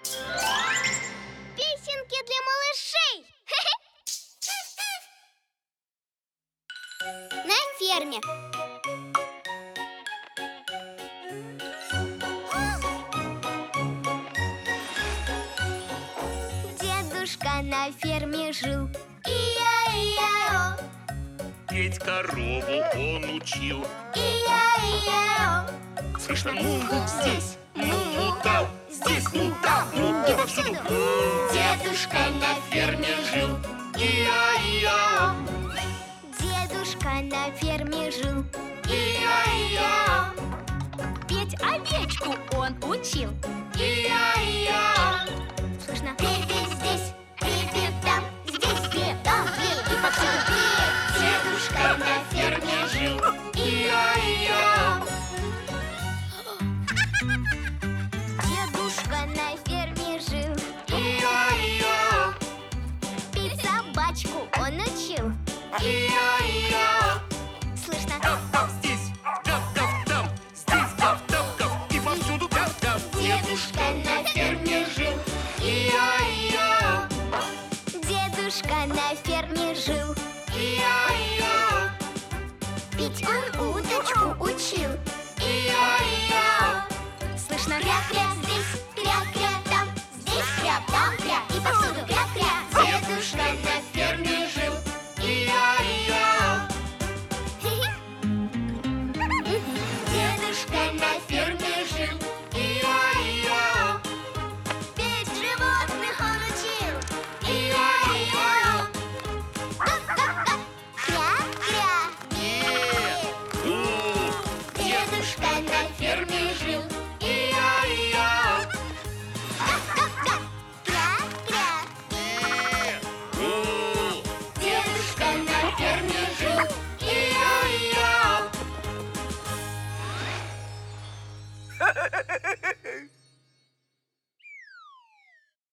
Песенки для малышей. На ферме. Дедушка на ферме жил. И-я-и-я-о. Петь корову он учил. И-я-и-я-о. Слышно му-му здесь, му-му там, здесь му там, му и повсюду. Дедушка на ферме жил. И-я-и-я. Дедушка на ферме жил. И-я-и-я. Петь овечку он учил. И-я-и-я. Слышно петь здесь, петь там, здесь петь, там петь и повсюду петь. Дедушка на ферме жил. И-я-и-я. Дедушка на ферме жил. И-я-и-я. Петь собачку он учил. И-я-и-я. Слышно Гав-гав здесь, гав-гав там, здесь гав-гав-гав и повсюду гав-гав. дедушка на ферме жил. И-я-и-я. Дедушка на ферме жил. И-я-и-я. Петь он удочку учил. И-я-и-я. Слышно кря-кря здесь, кря-кря там, здесь кря, там кря и повсюду кря-кря. Дедушка на ферме жил. И-я-и-я. Дедушка на ферме жил. И-я-и-я. Петь животных он учил. И-я-и-я. Кря-кря. Дедушка на ферме жил. И-я-и-я. Кря-кря. Дедушка на ферме жил. И-я-и-я.